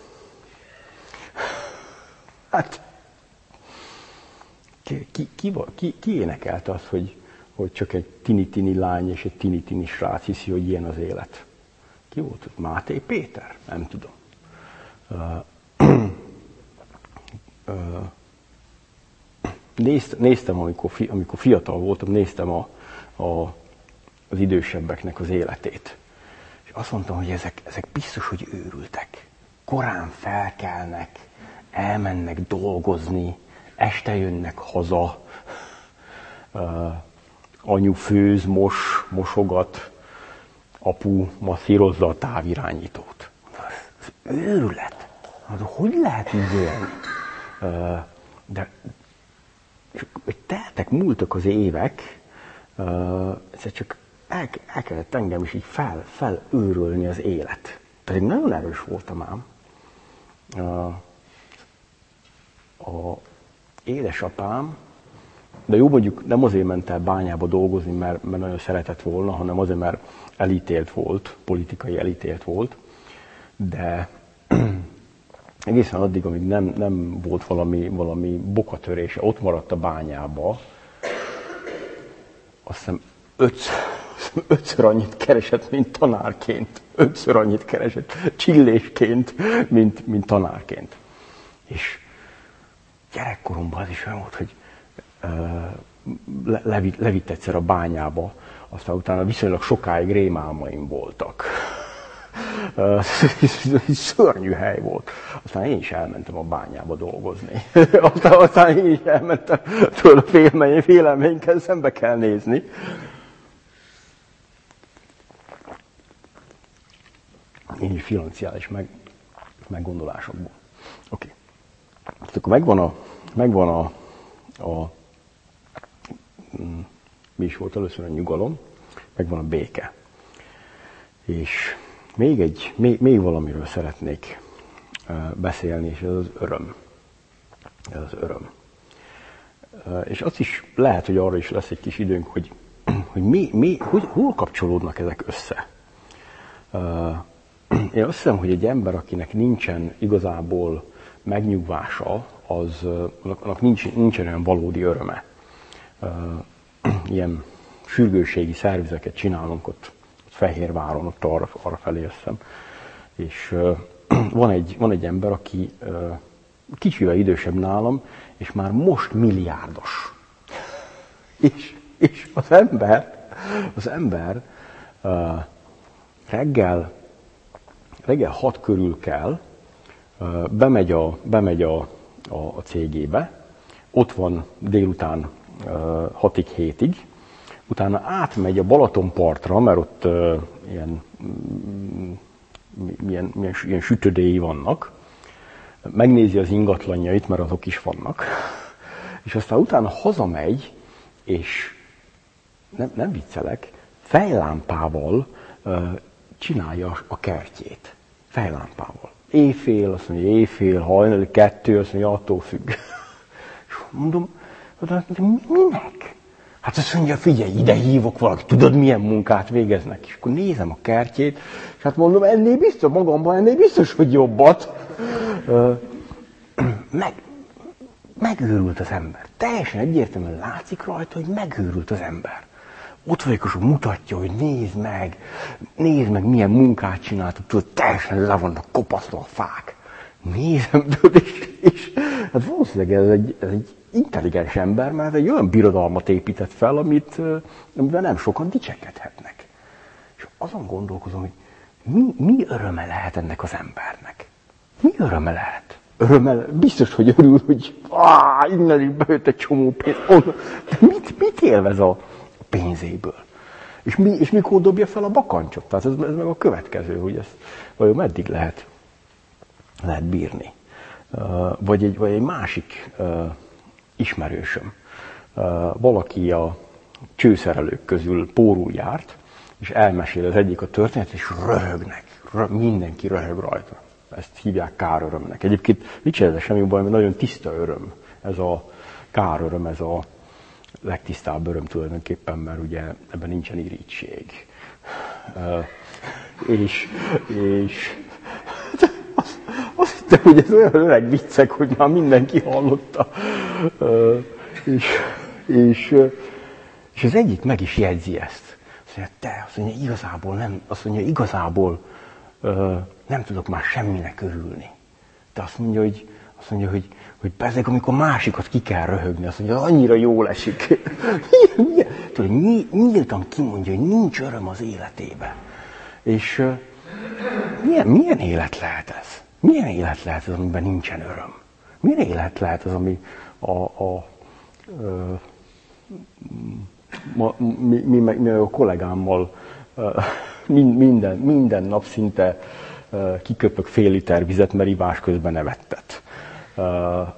hát, ki, ki, ki, ki, ki énekelte azt, hogy hogy csak egy tini-tini lány és egy tini-tini srác hiszi, hogy ilyen az élet. Ki volt ott? Máté Péter? Nem tudom. Uh, uh, nézt, néztem, amikor, fi, amikor fiatal voltam, néztem a, a, az idősebbeknek az életét. És azt mondtam, hogy ezek, ezek biztos, hogy őrültek. Korán felkelnek, elmennek dolgozni, este jönnek haza, uh, anyu főz, mos, mosogat, apu masszírozza a távirányítót. Ez őrület. Hát, hogy lehet így élni? De teltek, múltak az évek, egyszer csak el, el kellett engem is így fel, felőrölni az élet. Pedig nagyon erős voltam ám. A édesapám, de jó, mondjuk nem azért ment el bányába dolgozni, mert, mert nagyon szeretett volna, hanem azért, mert elítélt volt, politikai elítélt volt. De egészen addig, amíg nem, nem volt valami, valami bokatörése, ott maradt a bányába, azt hiszem ötször, ötször annyit keresett, mint tanárként. Ötször annyit keresett csillésként, mint, mint tanárként. És gyerekkoromban az is olyan volt, hogy Le, levitt, levitt egyszer a bányába, aztán utána viszonylag sokáig rémálmaim voltak. Szörnyű hely volt. Aztán én is elmentem a bányába dolgozni. Aztán, aztán én is elmentem, tőle a félelmeinkkel szembe kell nézni. Én is financiális meg, meggondolásokból. Oké. Okay. Akkor megvan a, megvan a, a mi is volt először a nyugalom, megvan a béke. És még, egy, még, még valamiről szeretnék beszélni, és ez az öröm. Ez az öröm. És azt is lehet, hogy arra is lesz egy kis időnk, hogy, hogy, mi, mi, hogy hol kapcsolódnak ezek össze. Én azt hiszem, hogy egy ember, akinek nincsen igazából megnyugvása, az, annak nincs, nincsen olyan valódi öröme. Ilyen sürgősségi szervizeket csinálunk ott, ott Fehérváron, ott arra, arra felé eszem. És uh, van, egy, van egy ember, aki uh, kicsivel idősebb nálam, és már most milliárdos. és, és az ember, az ember Reggel, reggel hat körül kell, bemegy a, bemegy a, a, a cégébe, ott van délután hatig, hétig, utána átmegy a Balatonpartra, mert ott uh, ilyen, mm, ilyen, ilyen, ilyen sütödéi vannak, megnézi az ingatlanjait, mert azok is vannak, és aztán utána hazamegy, és nem, nem viccelek, fejlámpával uh, csinálja a kertjét. Fejlámpával. Éjfél, azt mondja, éjfél, hajnali, kettő, azt mondja, attól függ. És mondom, minek? Hát azt mondja, figyelj, ide hívok valakit, tudod, milyen munkát végeznek? És akkor nézem a kertjét, és hát mondom, ennél biztos, magamban ennél biztos, hogy jobbat. Meg, megőrült az ember. Teljesen egyértelműen látszik rajta, hogy megőrült az ember. Ott vagyok, és mutatja, hogy nézd meg, nézd meg, milyen munkát csináltak, tudod, teljesen le vannak kopasztva a fák. Nézem, tudod, és, és hát valószínűleg ez egy, ez egy intelligens ember, mert egy olyan birodalmat épített fel, amit, amivel nem sokan dicsekedhetnek. És azon gondolkozom, hogy mi, mi öröme lehet ennek az embernek? Mi öröme lehet? Öröme, biztos, hogy örül, hogy áh, innen is bejött egy csomó pénz. De mit, mit élvez a pénzéből? És, mi, és mikor dobja fel a bakancsot? Tehát ez, ez meg a következő, hogy ezt vajon meddig lehet, lehet bírni. Uh, vagy, egy, vagy egy másik uh, ismerősöm. Uh, valaki a csőszerelők közül pórul járt, és elmesél az egyik a történetet, és röhögnek. Rö, mindenki röhög rajta. Ezt hívják kárörömnek. Egyébként nincs ezzel semmi baj, mert nagyon tiszta öröm. Ez a káröröm, ez a legtisztább öröm tulajdonképpen, mert ugye ebben nincsen irigység. Uh, és és azt, azt hittem, hogy ez olyan öreg viccek, hogy már mindenki hallotta. Uh, és, és, és az egyik meg is jegyzi ezt. Azt mondja, te, azt mondja, igazából nem, azt mondja, igazából uh, nem tudok már semminek örülni. De azt mondja, hogy Azt mondja, hogy, hogy ezek, amikor másikat ki kell röhögni, azt mondja, annyira jól esik. Tudod, nyíltan kimondja, hogy nincs öröm az életében. És uh, milyen, milyen élet lehet ez? Milyen élet lehet ez, amiben nincsen öröm? Milyen élet lehet az, ami a, a, uh, ma, mi, mi, mi a kollégámmal uh, minden, minden nap szinte uh, kiköpök fél liter vizet, mert ivás közben nevettet. Uh,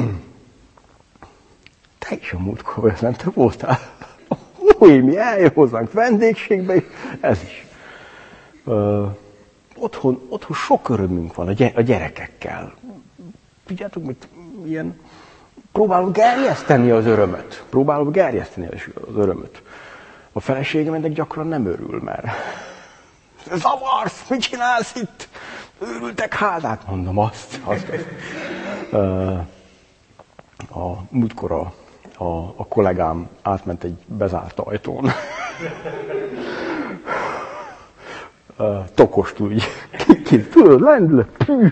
te is a múltkor vagy, nem te voltál. Noémi eljön hozzánk vendégségbe, és ez is. Uh, otthon, otthon sok örömünk van a gyerekekkel. Tudjátok, hogy ilyen próbálom gerjeszteni az örömöt. Próbálom gerjeszteni az örömöt. A feleségem ennek gyakran nem örül, mert zavarsz, mit csinálsz itt? Őrültek házát, mondom azt. azt. Uh, a múltkor a, a, a kollégám átment egy bezárt ajtón. uh, tokost úgy. Tudod, lendület, pű,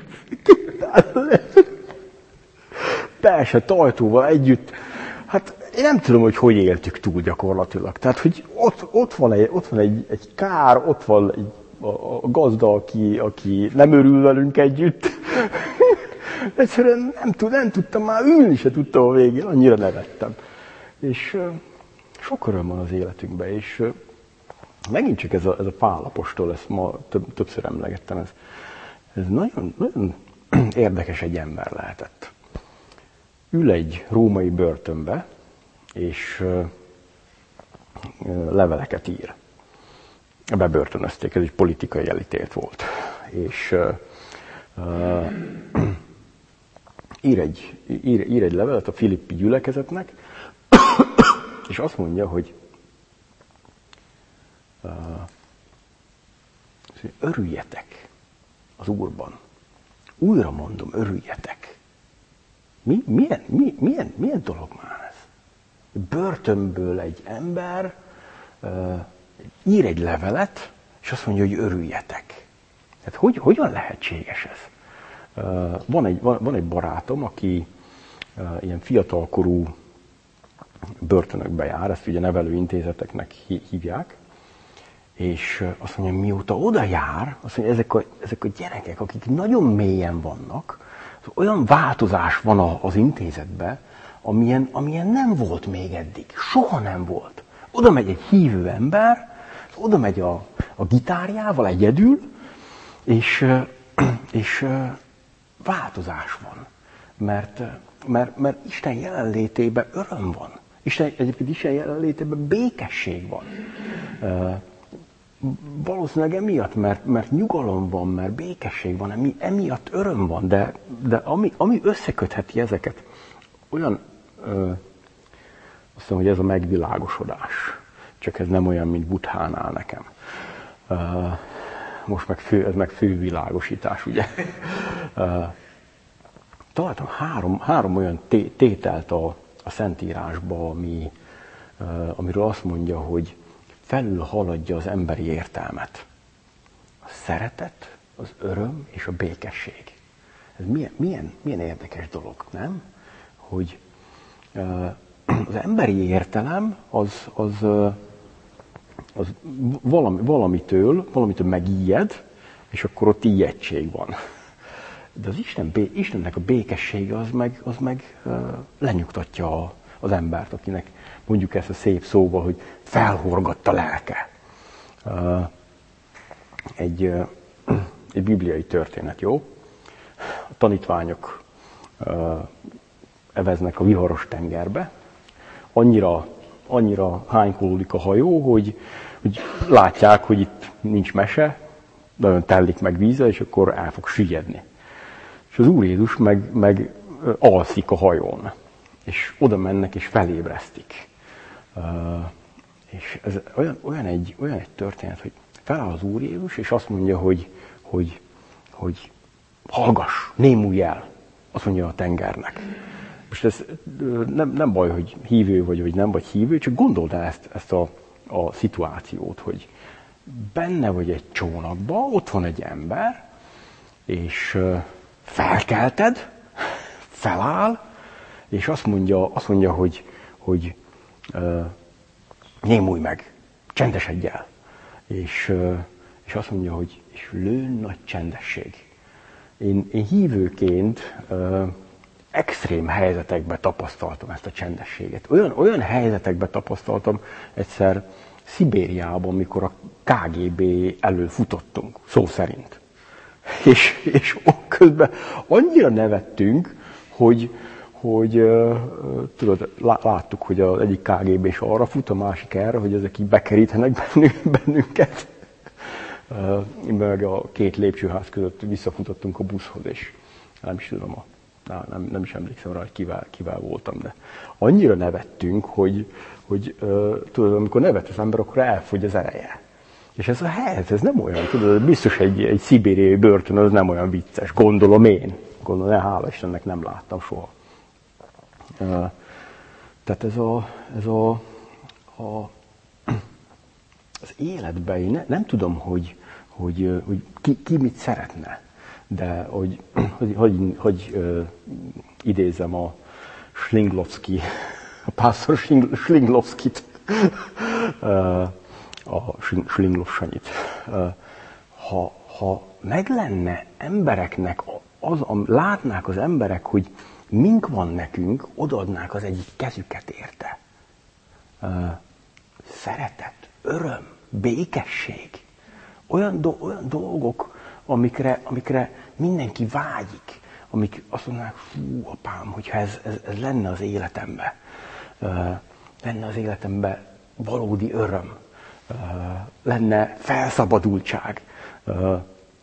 beesett ajtóval együtt. Hát én nem tudom, hogy hogy éltük túl gyakorlatilag. Tehát, hogy ott, ott van, egy, ott van egy, egy kár, ott van egy, a, a gazda, aki, aki nem örül velünk együtt. Egyszerűen nem, tud, nem tudtam már ülni, se tudtam a végén, annyira nevettem. És uh, sok öröm van az életünkben, és uh, megint csak ez a, ez a Pál apostol, ezt ma több, többször emlegettem, ez, ez nagyon, nagyon érdekes egy ember lehetett. Ül egy római börtönbe, és uh, leveleket ír. Bebörtönözték, ez egy politikai elítélt volt. És uh, uh, ír, egy, ír, ír egy levelet a filippi gyülekezetnek, és azt mondja, hogy uh, örüljetek az Úrban. Újra mondom, örüljetek. Mi, milyen, mi, milyen, milyen dolog már ez? Börtönből egy ember uh, ír egy levelet, és azt mondja, hogy örüljetek. Tehát hogy, hogyan lehetséges ez? Uh, van, egy, van, van egy barátom, aki uh, ilyen fiatalkorú börtönökbe jár, ezt ugye nevelőintézeteknek hívják, És azt mondja, mióta oda jár, azt mondja, ezek a, ezek a gyerekek, akik nagyon mélyen vannak, olyan változás van az intézetben, amilyen, amilyen nem volt még eddig. Soha nem volt. Oda megy egy hívő ember, oda megy a, a gitárjával egyedül, és, és változás van. Mert, mert, mert Isten jelenlétében öröm van. Isten, egyébként Isten jelenlétében békesség van. Valószínűleg emiatt, mert, mert nyugalom van, mert békesség van, emi, emiatt öröm van, de, de ami, ami összekötheti ezeket, olyan, ö, azt mondom, hogy ez a megvilágosodás, csak ez nem olyan, mint Buddhánál nekem. Ö, most meg fő, ez meg fővilágosítás, ugye? Ö, találtam három, három olyan té, tételt a, a Szentírásba, ami, ö, amiről azt mondja, hogy felül haladja az emberi értelmet. A szeretet, az öröm és a békesség. Ez milyen, milyen, milyen érdekes dolog, nem? Hogy uh, az emberi értelem az, az, uh, az valami, valamitől, valamitől megijed, és akkor ott ijegység van. De az Isten, Istennek a békessége az meg, az meg uh, lenyugtatja a, az embert, akinek mondjuk ezt a szép szóval, hogy felhorgadt a lelke. Uh, egy, uh, egy bibliai történet, jó? A tanítványok uh, eveznek a viharos tengerbe. Annyira, annyira hánykolódik a hajó, hogy, hogy látják, hogy itt nincs mese, nagyon tellik meg vízzel, és akkor el fog süllyedni. És az Úr Jézus meg, meg alszik a hajón. És oda mennek, és felébresztik. Uh, és ez olyan, olyan, egy, olyan egy történet, hogy feláll az Úr Jézus, és azt mondja, hogy, hogy, hogy hallgass, némulj el, azt mondja a tengernek. Most ez nem, nem baj, hogy hívő vagy, vagy nem vagy hívő, csak gondold el ezt, ezt a, a szituációt, hogy benne vagy egy csónakba, ott van egy ember, és felkelted, feláll, és azt mondja, azt mondja hogy, hogy uh, némulj meg, csendesedj el. És, uh, és azt mondja, hogy és lőn nagy csendesség. Én, én hívőként uh, extrém helyzetekben tapasztaltam ezt a csendességet. Olyan, olyan helyzetekben tapasztaltam egyszer Szibériában, mikor a ká gé bé elől futottunk, szó szerint. És, és közben annyira nevettünk, hogy hogy uh, tudod, láttuk, hogy az egyik ká gé bé-s arra fut, a másik erre, hogy ezek így bekerítenek bennünket. Uh, meg a két lépcsőház között visszafutottunk a buszhoz, és nem is tudom, a, nem, nem is emlékszem rá, hogy kivel, kivel voltam, de annyira nevettünk, hogy, hogy uh, tudod, amikor nevet az ember, akkor elfogy az ereje. És ez a helyzet, ez nem olyan, tudod, biztos egy, egy szibériai börtön, az nem olyan vicces, gondolom én. Gondolom, hála Istennek nem láttam soha. Uh, tehát ez a, ez a, a az életben, én ne, nem tudom, hogy, hogy, hogy ki, ki mit szeretne, de hogy, hogy, hogy, hogy uh, idézem a Slinglovszki, a pásztor Slinglovszkit, uh, a Slinglov Sanyit. Uh, ha, ha meg lenne embereknek, az, látnák az emberek, hogy mink van nekünk, odaadnák az egyik kezüket érte. Uh, szeretet, öröm, békesség. Olyan, do, olyan dolgok, amikre, amikre mindenki vágyik. Amik azt mondanák, fú, apám, hogyha ez, ez, ez lenne az életemben. Uh, lenne az életemben valódi öröm. Uh, lenne felszabadultság. Uh,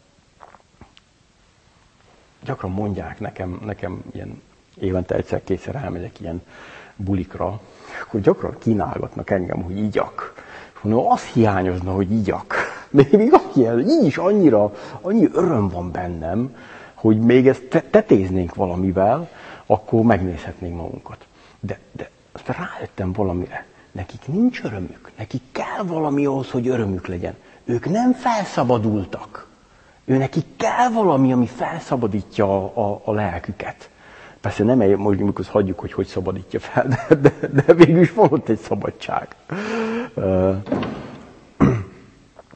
gyakran mondják nekem, nekem ilyen évente egyszer-kétszer elmegyek ilyen bulikra, akkor gyakran kínálgatnak engem, hogy igyak. És mondom, az hiányozna, hogy igyak. Még, még ilyen, így is annyira, annyi öröm van bennem, hogy még ezt tetéznénk valamivel, akkor megnézhetnénk magunkat. De, de azt rájöttem valamire. Nekik nincs örömük. Nekik kell valami ahhoz, hogy örömük legyen. Ők nem felszabadultak. Ő nekik kell valami, ami felszabadítja a, a, a lelküket. Persze nem egy, most amikor hagyjuk, hogy hogy szabadítja fel, de, de, de végül is van ott egy szabadság.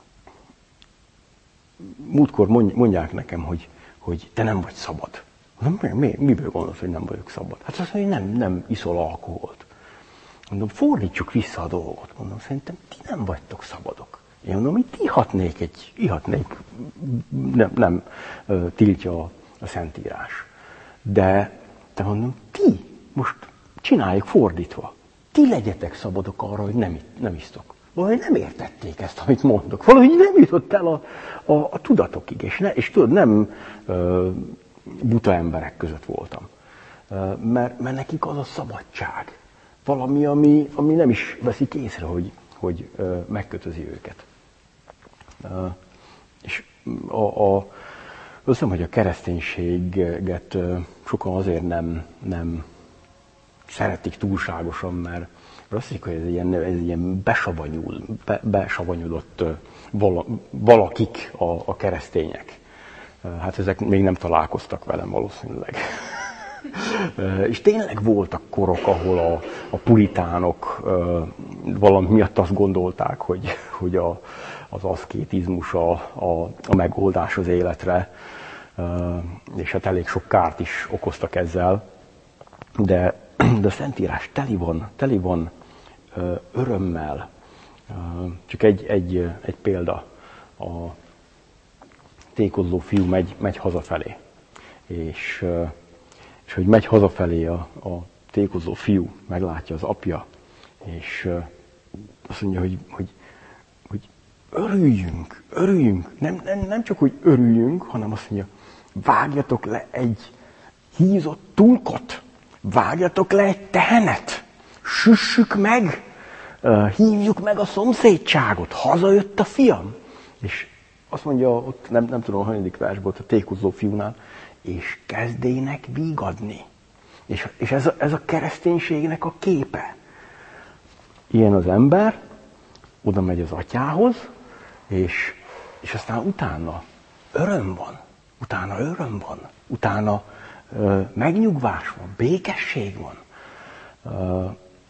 múltkor mondják nekem, hogy, hogy te nem vagy szabad. Mondom, mi, miből gondolsz, hogy nem vagyok szabad? Hát azt mondja, hogy nem, nem iszol alkoholt. Mondom, fordítsuk vissza a dolgot. Mondom, szerintem ti nem vagytok szabadok. Én mondom, itt ihatnék egy, ihatnék, nem, nem uh, tiltja a, a Szentírás. De, de mondom, ti most csináljuk fordítva. Ti legyetek szabadok arra, hogy nem, nem isztok. Valahogy nem értették ezt, amit mondok. Valahogy nem jutott el a, a, a tudatokig. És, ne, és tudod, nem uh, buta emberek között voltam. Uh, mert, mert nekik az a szabadság. Valami, ami, ami nem is veszik észre, hogy, hogy uh, megkötözi őket. Uh, és a, a, azt hiszem, hogy a kereszténységet uh, sokan azért nem, nem szeretik túlságosan, mert azt hiszik, hogy ez ilyen, ez ilyen besavanyul, be, besavanyulott uh, vala, valakik a, a keresztények. Uh, hát ezek még nem találkoztak velem valószínűleg. És tényleg voltak korok, ahol a, a puritánok uh, valami miatt azt gondolták, hogy, hogy a, az aszkétizmus a, a, a megoldás az életre, uh, és hát elég sok kárt is okoztak ezzel. De, de a Szentírás teli van, teli van uh, örömmel. Uh, csak egy, egy, egy példa. A tékozló fiú megy, megy hazafelé. És uh, És hogy megy hazafelé a, a tékozó fiú, meglátja az apja, és uh, azt mondja, hogy, hogy, hogy örüljünk, örüljünk. Nem, nem, nem csak, hogy örüljünk, hanem azt mondja, vágjatok le egy hízott tulkot, vágjatok le egy tehenet, süssük meg, uh, hívjuk meg a szomszédságot, hazajött a fiam. És azt mondja, ott nem, nem tudom, a hanyadik versból, a tékozó fiúnál, és kezdének vígadni. És, és ez, a, ez a kereszténységnek a képe. Ilyen az ember, oda megy az atyához, és, és aztán utána öröm van. Utána öröm van. Utána ö, megnyugvás van, békesség van. Ö,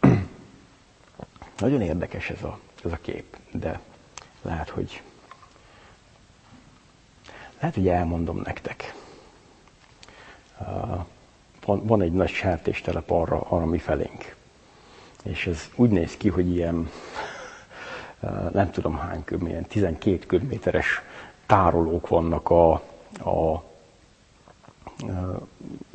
nagyon érdekes ez a, ez a kép, de lehet, hogy lehet, hogy elmondom nektek. Uh, van, van egy nagy sertéstelep arra, arra mi felénk. És ez úgy néz ki, hogy ilyen, uh, nem tudom hány köb, ilyen tizenkét köbméteres tárolók vannak a, a uh,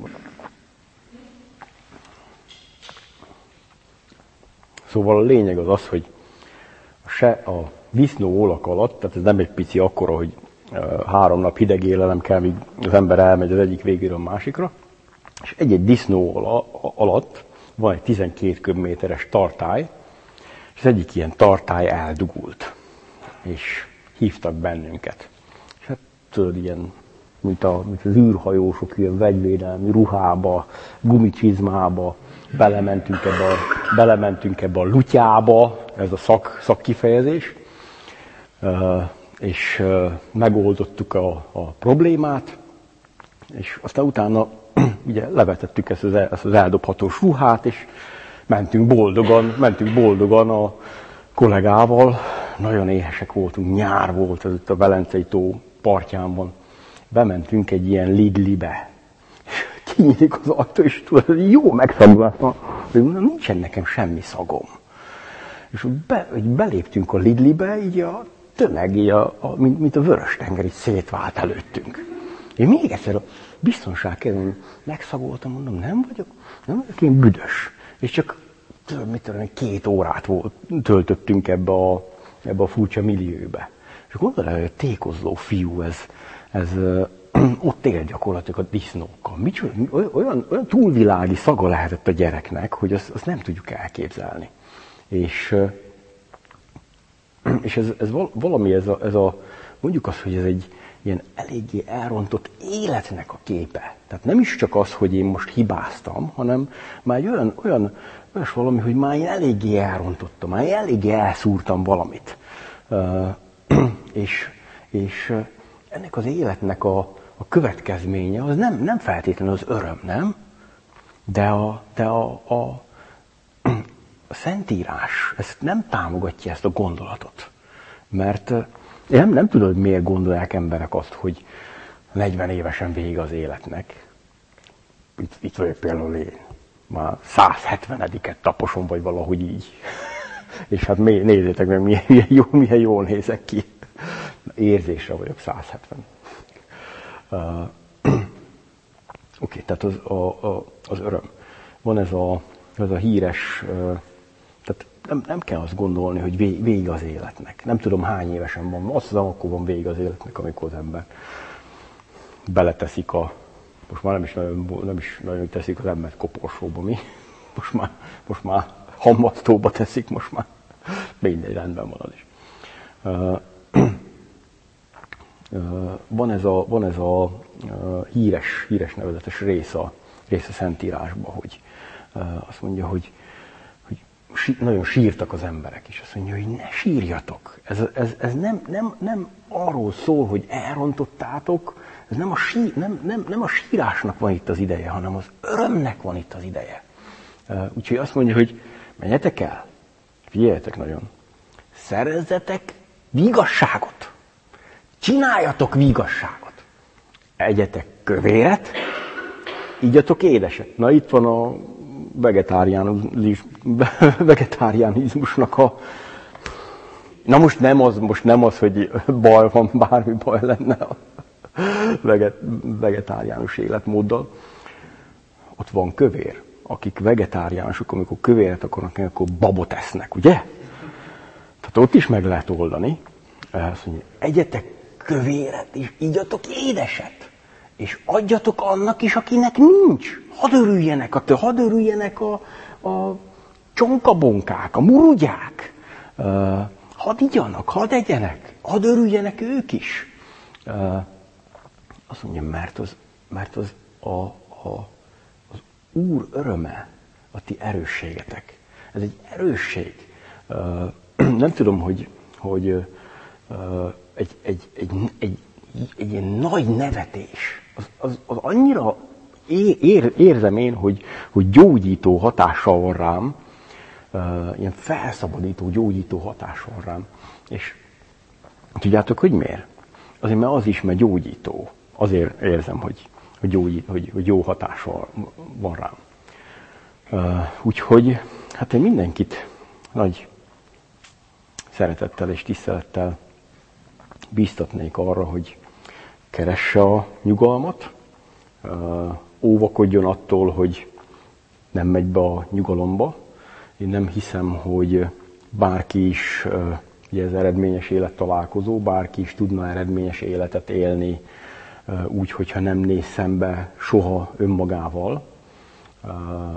szóval a lényeg az az, hogy se a disznóolak alatt, tehát ez nem egy pici akkora, hogy három nap hideg élelem kell, míg az ember elmegy az egyik végéről a másikra, és egy-egy disznó alatt van egy tizenkét köbméteres tartály, és az egyik ilyen tartály eldugult, és hívtak bennünket. És hát tudod, ilyen, mint, a, mint az űrhajósok, ilyen vegyvédelmi ruhába, gumicsizmába, belementünk ebbe a, belementünk ebbe a lutyába, ez a szak, szakkifejezés, és megoldottuk a, a problémát, és aztán utána ugye levetettük ezt az, ezt az eldobhatós ruhát, és mentünk boldogan, mentünk boldogan a kollégával, nagyon éhesek voltunk, nyár volt, ez itt a Velencei tó partján van, bementünk egy ilyen Lidlibe, kinyílik az ajtó, és tudod, jó megszagoltam, hogy nincsen nekem semmi szagom. És be, beléptünk a Lidlibe, így a tömeg, így a, a, mint, mint a Vörös-tenger így szétvált előttünk. Én még egyszer a biztonság kedvéért megszagoltam, mondom, nem vagyok, nem vagyok én büdös. És csak mit tudom, két órát volt, töltöttünk ebbe a, ebbe a furcsa millióbe. És gondolod, hogy a tékozló fiú, ez, ez ott él gyakorlatilag a disznókkal. Micsoda, olyan, olyan túlvilági szaga lehetett a gyereknek, hogy azt, azt nem tudjuk elképzelni. És, és ez, ez valami, ez a, ez a, mondjuk azt, hogy ez egy ilyen eléggé elrontott életnek a képe. Tehát nem is csak az, hogy én most hibáztam, hanem már egy olyan, olyan olyas valami, hogy már én eléggé elrontottam, már én eléggé elszúrtam valamit. Uh, és, és ennek az életnek a, a következménye az nem, nem feltétlenül az öröm, nem? De a, de a, a, a Szentírás ezt nem támogatja, ezt a gondolatot. Mert Én nem, nem tudom, hogy miért gondolják emberek azt, hogy negyven évesen vége az életnek. Itt, itt vagyok például én. Már száz hetvenediket taposom, vagy valahogy így. És hát nézzétek meg, milyen, milyen, jó, milyen jól nézek ki. Érzésre vagyok száz hetven. Uh, Oké, okay, tehát az, a, a, az öröm. Van ez a, ez a híres, uh, tehát nem, nem kell azt gondolni, hogy vég, vége az életnek. Nem tudom, hány évesen van. Azt hiszem, akkor van vége az életnek, amikor az ember beleteszik a, most már nem is nagyon, nem is nagyon teszik az embert koporsóba, mi? Most már, most már hamvasztóba teszik, most már mindegy, rendben van az is. Uh, uh, van ez a, van ez a uh, híres, híres nevezetes rész a, rész a Szentírásban, hogy uh, azt mondja, hogy, hogy sí, nagyon sírtak az emberek, és azt mondja, hogy ne sírjatok. Ez, ez, ez nem, nem, nem arról szól, hogy elrontottátok, ez nem a, sí, nem, nem, nem a sírásnak van itt az ideje, hanem az örömnek van itt az ideje. Uh, úgyhogy azt mondja, hogy menjetek el, figyeljetek nagyon, szerezzetek vigasságot, csináljatok vigasságot, egyetek kövéret, igyatok édeset. Na itt van a vegetáriánizmus, vegetáriánizmusnak a... Na most nem az, most nem az, hogy baj van, bármi baj lenne a vegetáriánus életmóddal. Ott van kövér. Akik vegetáriánusok, amikor kövéret akarnak, akkor babot esznek, ugye? Tehát ott is meg lehet oldani. Azt mondja, egyetek kövéret, és igyatok édeset. És adjatok annak is, akinek nincs. Hadd örüljenek a, hadd örüljenek a, a csonkabonkák, a murugyák. Uh, hadd igyanak, hadd egyenek, hadd örüljenek ők is. Uh, azt mondja, mert az, mert az a, a, az Úr öröme a ti erősségetek. Ez egy erősség. Uh, nem tudom, hogy, hogy uh, egy, egy, egy, egy, egy, egy ilyen nagy nevetés, az, az, az annyira ér, érzem én, hogy, hogy gyógyító hatással van rám, uh, ilyen felszabadító, gyógyító hatással van rám. És tudjátok, hogy miért? Azért, mert az is, mert gyógyító. Azért érzem, hogy, hogy, gyógyít, hogy, hogy jó hatással van rám. Uh, úgyhogy hát én mindenkit nagy szeretettel és tisztelettel bíztatnék arra, hogy keresse a nyugalmat, uh, óvakodjon attól, hogy nem megy be a nyugalomba. Én nem hiszem, hogy bárki is, uh, ugye ez eredményes élettalálkozó, bárki is tudna eredményes életet élni uh, úgy, hogyha nem néz szembe soha önmagával. Uh,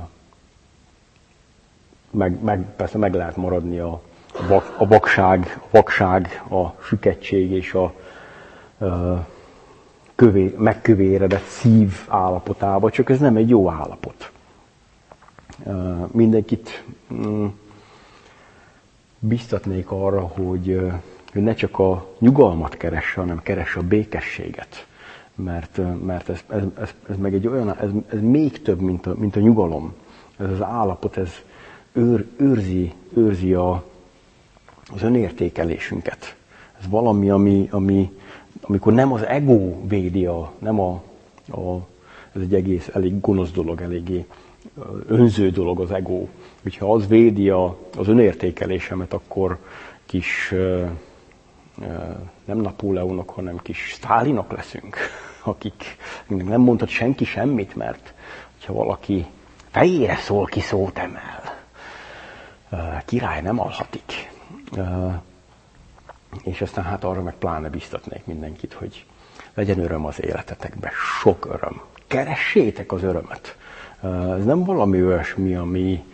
meg, meg, persze meg lehet maradni a, a, vak, a vakság, a vakság, a sükettség és a uh, kövé, megkövéredett szív állapotába, csak ez nem egy jó állapot. Uh, mindenkit um, biztatnék arra, hogy, uh, hogy ne csak a nyugalmat keresse, hanem keresse a békességet. Mert, uh, mert ez, ez, ez, ez meg egy olyan, ez, ez még több, mint a, mint a nyugalom. Ez az állapot, ez őr, őrzi, őrzi a, az önértékelésünket. Ez valami, ami, ami amikor nem az ego védi, a, nem a, a, ez egy egész elég gonosz dolog, eléggé önző dolog az ego. Hogyha az védi a, az önértékelésemet, akkor kis uh, uh, nem Napóleonok, hanem kis Sztálinok leszünk, akik nem mondhat senki semmit, mert ha valaki fejére szól, ki szót emel. Uh, király nem alhatik. Uh, És aztán hát arra meg pláne biztatnék mindenkit, hogy legyen öröm az életetekben, sok öröm. Keressétek az örömet. Ez nem valami olyasmi, ami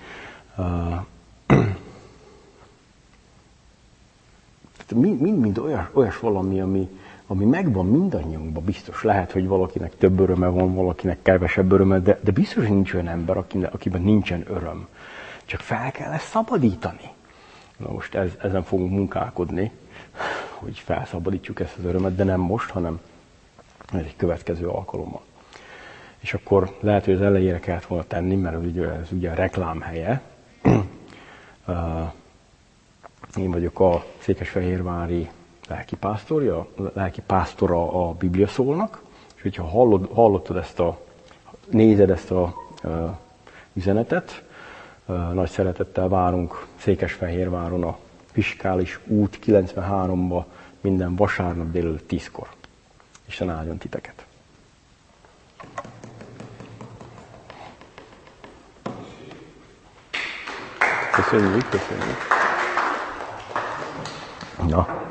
mind-mind olyas, olyas valami, ami, ami megvan mindannyiunkban, biztos. Lehet, hogy valakinek több öröme van, valakinek kevesebb öröme, de, de biztos, hogy nincs olyan ember, akiben nincsen öröm. Csak fel kell ezt szabadítani. Na most ez, ezen fogunk munkálkodni, hogy felszabadítsuk ezt az örömet, de nem most, hanem ez egy következő alkalommal. És akkor lehet, hogy az elejére kellett volna tenni, mert ez ugye, ez ugye a reklám helye. Én vagyok a székesfehérvári lelki pásztorja, lelki pásztora a Biblia szólnak, és hogyha hallod, hallottad ezt a, nézed ezt a uh, üzenetet, uh, nagy szeretettel várunk Székesfehérváron a Fiskális út kilencvenháromba minden vasárnap délelőtt tízkor. Isten áldjon titeket! Köszönjük, köszönjük! Na.